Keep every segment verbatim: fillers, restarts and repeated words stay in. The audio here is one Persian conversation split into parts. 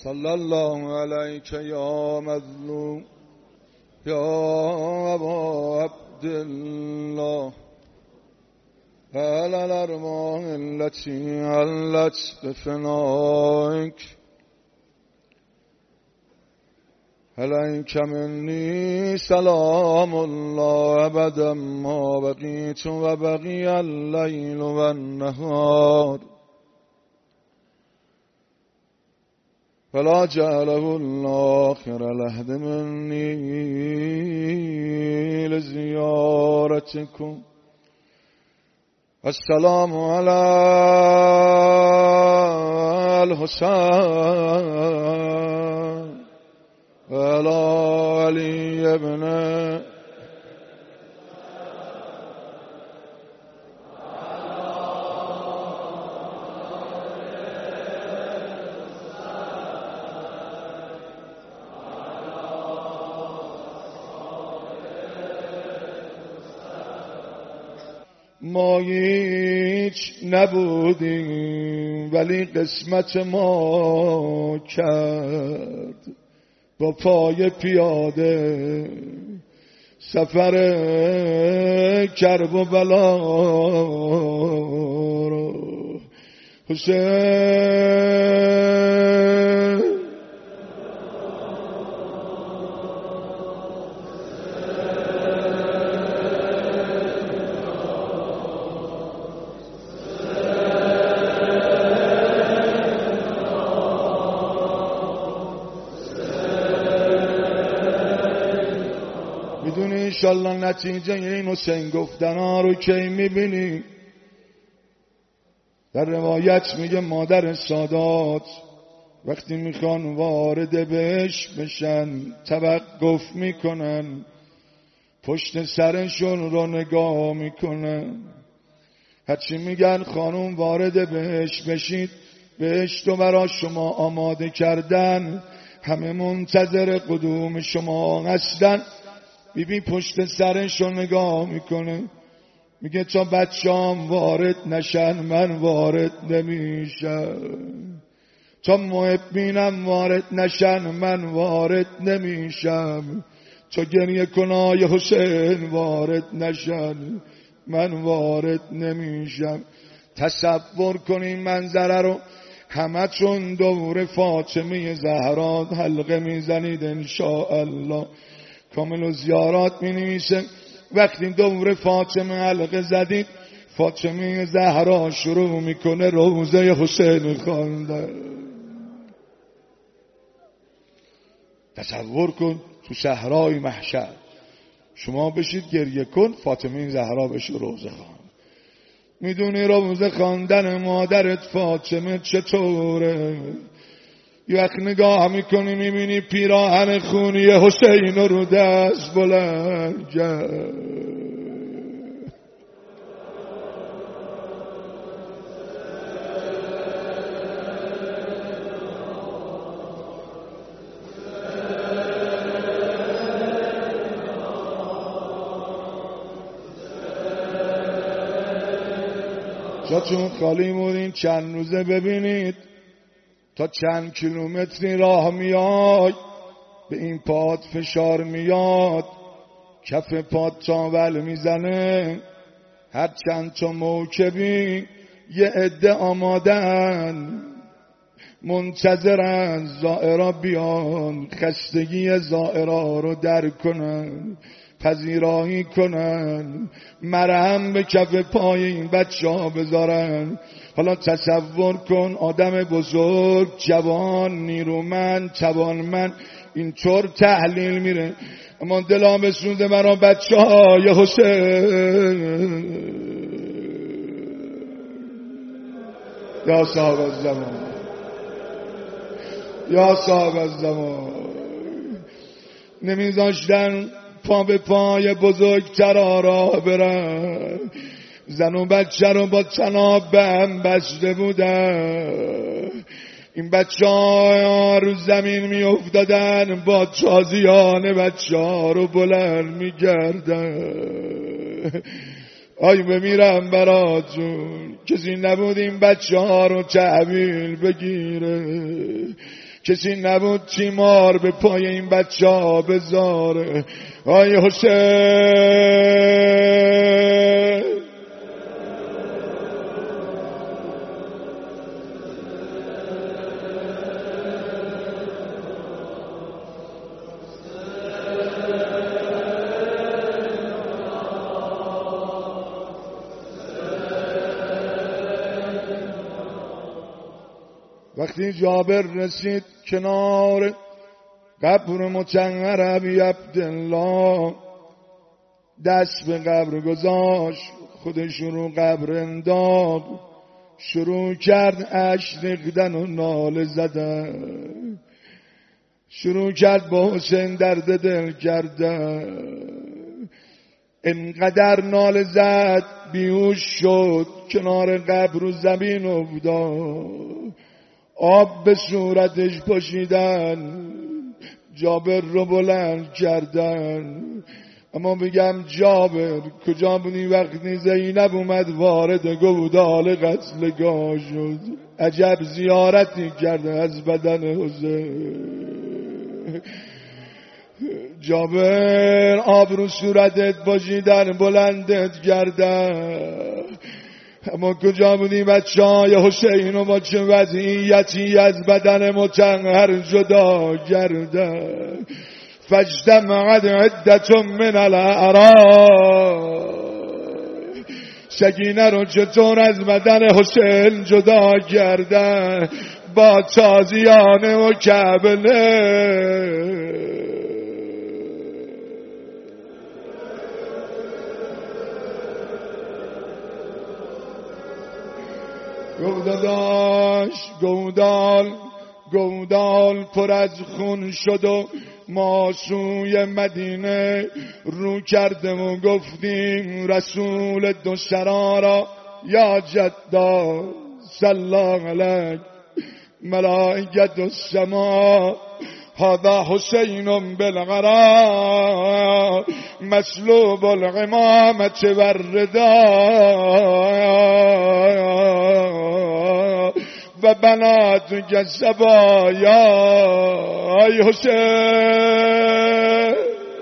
صلی الله علیک یا مظلوم یا ابا عبدالله على الأرواح التي علت بفنائك عليك مني سلام الله أبدا ما بقيت وبقي الليل والنهار فلا جعله الله آخر العهد مني لزيارتكم. السلام على الحسين وعلى علي ابن ما هیچ نبودیم ولی قسمت ما کرد با پای پیاده سفر کرب و بلا رو. حسین انشالله نتیجه این حسین گفتن ها رو کی میبینی؟ در روایت میگه مادر سادات وقتی میخوان وارد بهش بشن توقف میکنن، پشت سرشون رو نگاه میکنن، هرچی میگن خانوم وارد بهش بشید، بهشت رو برا شما آماده کردن، همه منتظر قدوم شما هستن. بیبی پشت سرش رو نگاه میکنه میگه تا بچه‌ام وارد نشن من وارد نمیشم، تا محبینم وارد نشن من وارد نمیشم، تا گریه کنای حسین وارد نشن من وارد نمیشم. تصور کنین منظره رو، همه چون دور فاطمه زهرا حلقه میزنید انشاءالله. کامل و زیارات می نویسه وقتی دور فاطمه حلقه زدید فاطمه زهرا شروع میکنه روزه حسین خوانده. تصور کن تو صحرای محشر شما بشید گریه کن، فاطمه زهرا بشه روزه خوان. میدونی روزه خواندن مادرت فاطمه چطوره؟ یه وقت نگاه میکنی میبینی پیراهن خونی حسین رو دست بلند کرد. جاتون خالی مورین چند روزه ببینید تا چند کیلومتری راه میای به این پات فشار میاد، کف پات تاول میزنه، هر چند تا موکبی یه عده آمادن منتظرن زائرا بیان، خستگی زائرا رو در کنن، پذیرایی کنن، مرهم به کف پای این بچه ها بذارن. حالا تصور کن آدم بزرگ، جوان، نیرومند، توانمند اینطور تحلیل میره، اما دلم بسوزه برا بچه های حسین. یا صاحب الزمان، یا صاحب الزمان، نمیذاشتن پا به پای بزرگترا راه برن، زن و بچه رو با تناب به هم بسته بودن. این بچه ها رو زمین می افتادن، با تازیان بچه ها رو بلند می گردن. آی بمیرم براتون، کسی نبود این بچه ها رو تحویل بگیره، کسی نبود تیمار به پای این بچه ها بذاره. آی حسین وقتی جابر رسید کنار قبر مطهر ابی عبدالله، دست به قبر گذاشت، خودش رو قبر انداخت، شروع کرد اشک ریختن و ناله زدن، شروع کرد با حسین درد دل کردن. انقدر ناله زد بیهوش شد، کنار قبر و زمین افتاد، آب به صورتش پاشیدن، جابر رو بلند کردن. اما بگم جابر کجا بودی وقتی زینب اومد وارد گودال قتلگاه شد؟ عجب زیارتی کرده از بدن حسین. جابر آب رو صورتت پاشیدن، بلندت کردن، اما کجا بودی بچه های حسین و با چه وضعیتی از بدن مطهر جدا کردن؟ فاجتمعت عدت من الاعراب، سکینه رو چطور از بدن حسین جدا کردن؟ با تازیانه و کبله. گودال گودال گودال پر از خون شد و ما سوی مدینه رو کردم و گفتیم رسول دو سرا را یا جدا صلی علیک ملائکة السما هذا حسین بالغرا مسلوب العمامة والرداء و بنات الزبایا. ای حسین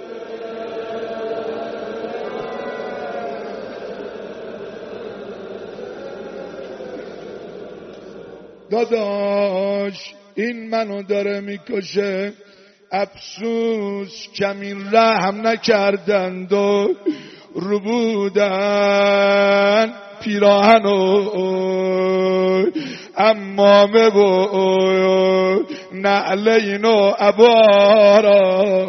داداش این منو داره میکشه، افسوس کمی رحم نکردند و رو بودن پیراهن و امامه و نعلین و عبارا.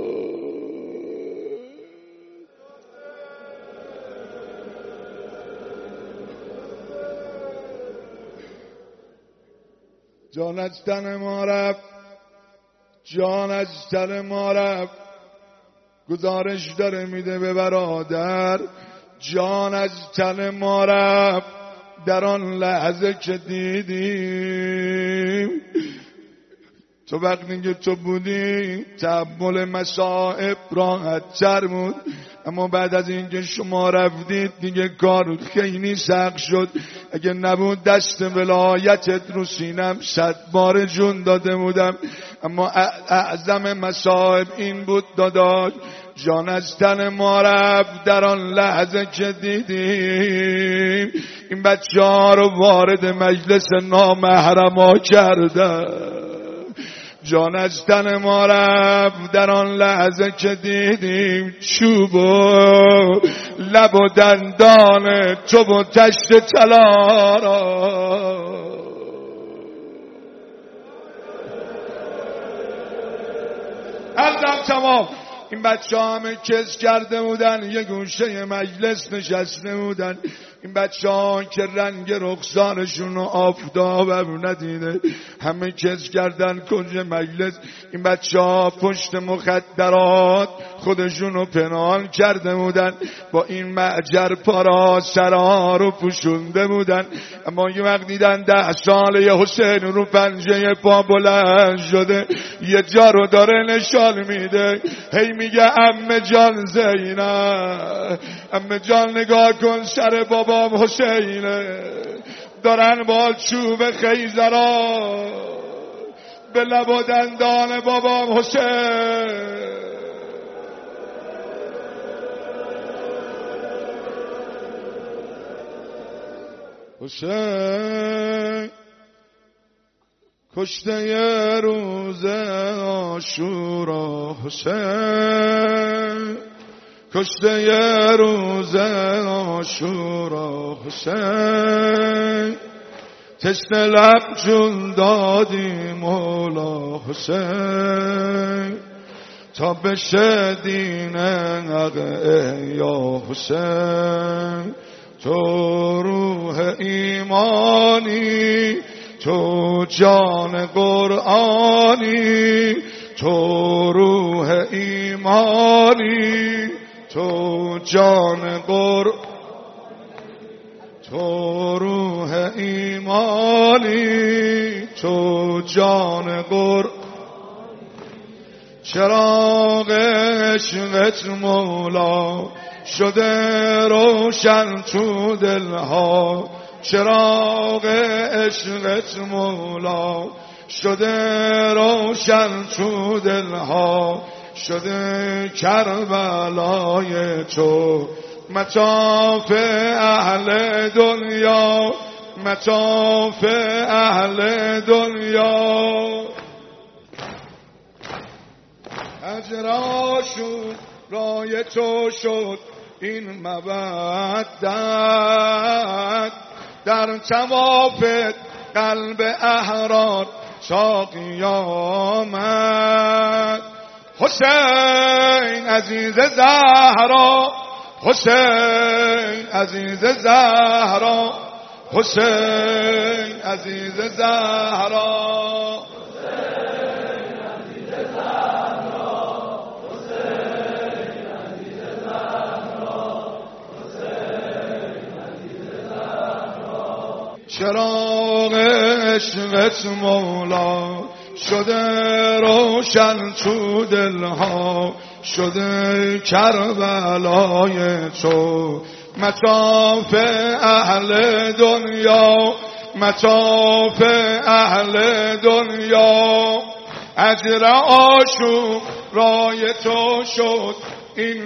جان از تن ما رفت، جان از تن ما رفت. گزارش داره میده به برادر، جان از تن ما رفت در آن لحظه که دیدیم تو وقتی که تو بودی تحمل مصائب راحت تر بود، اما بعد از اینکه شما رفتید دیگه کار خیلی سخت شد. اگه نبود دست ولایتت رو سینم صد بار جون داده بودم، اما اعظم مصائب این بود داداش، جان از تن ما رفت در آن لحظه که دیدیم این بچه ها رو وارد مجلس نامحرما کردن. جان از تن ما رفت در آن لحظه که دیدیم چوب و لب و دندان تو و تشت طلا را. عرضم تمام. این بچه ها همه کز کرده بودن، یه گوشه مجلس نشسته بودن. این بچه ها که رنگ رخسارشون رو آفتابم ندیده، همه کز کردن کنج مجلس. این بچه ها پشت مخدرات خودشون رو پنهان کرده بودن، با این معجر پارا سرها رو پوشونده بودن. اما یه وقت دیدن ده ساله حسین رو پنجه پا بلند شده، یه جا رو داره نشان میده، هی میگه عمه جان زینب، عمه جان نگاه کن سر بابام حسینه، دارن با چوب خیزرا به لب و دندان بابام حسین. حسین کشته ی روز عاشورا، حسین کشته ی روز عاشورا، حسین تشت لب جون دادی مولا، حسین تا بشه دین حق یا حسین. تو روح ایمانی، تو جان قرآنی، تو روح ایمانی، تو جان قرآنی، تو روح ایمانی، تو جان قرآنی. چراغ عشقت مولا شده روشن تو دلها، چراغ عشقت مولا شده روشن تو دلها، شده کربلای تو مطاف اهل دنیا، مطاف اهل دنیا. اجراشو رای تو شد این مودت، در توافت قلب احرار تا قیامت. حسین عزیز زهرا، حسین عزیز زهرا، حسین عزیز زهرا، چراغ عشقت مولا شده روشن تو دلها، شده کربلای تو مطاف اهل دنیا، مطاف اهل دنیا. اجر عاشق رای تو شد این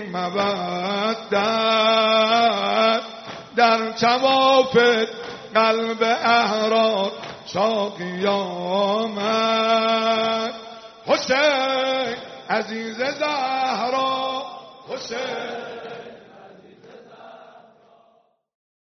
مودت، در توافت قلب احرار تا قیامت. حسین عزیز زهرا، حسین